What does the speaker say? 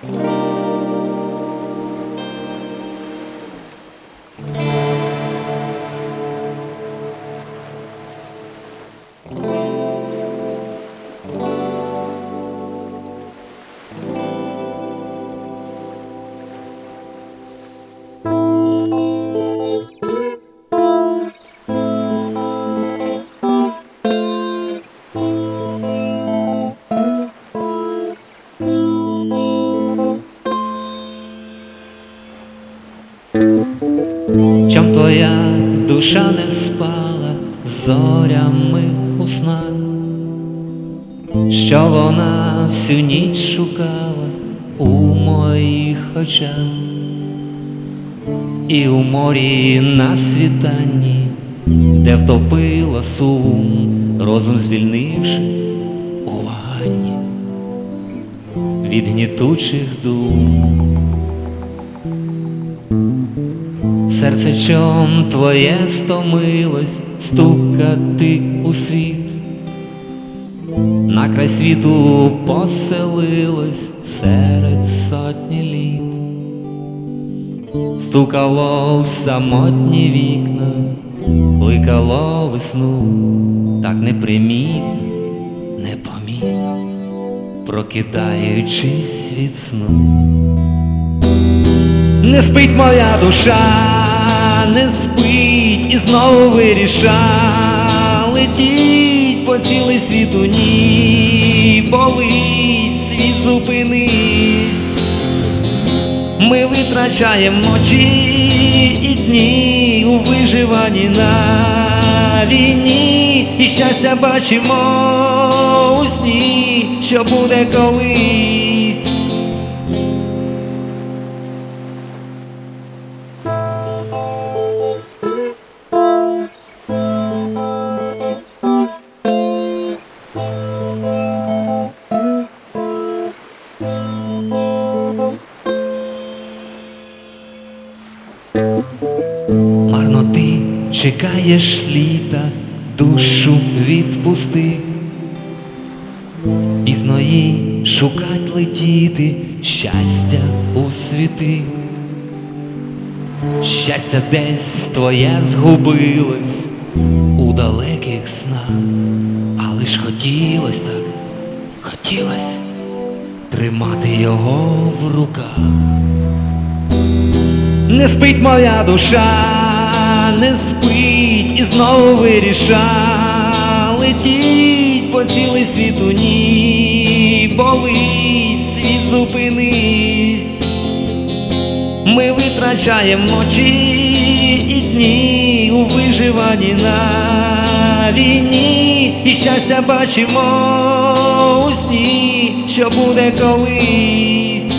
Чом твоя душа не спала зорями у снах, що вона всю ніч шукала у моїх очах, і у морі на світанні, де втопила сум, розум звільнивши у ваганні від гнітучих дум. Серце чом твоє стомилось стукати у світ, на край світу поселилось серед сотні літ, стукало в самотні вікна, кликало весну, так непримітно, непомітно, прокидаючись від сну. Не спить моя душа, не спить і знову виріша летіть по цілий світ у ній, болить, світ зупинись. Ми витрачаємо ночі і дні у виживанні на війні, і щастя бачимо у сні, що буде колись. Марно ти чекаєш літа, душу відпусти, пізно їй шукать летіти, щастя у світи. Щастя десь твоє згубилось у далеких снах, але ж хотілось так, хотілось тримати його в руках. Не спить моя душа, не спить і знову виріша летіть по цілий світ у ній, болить, світ зупинись. Ми витрачаємо ночі і дні у виживанні на війні, і щастя бачимо у сні, що буде колись.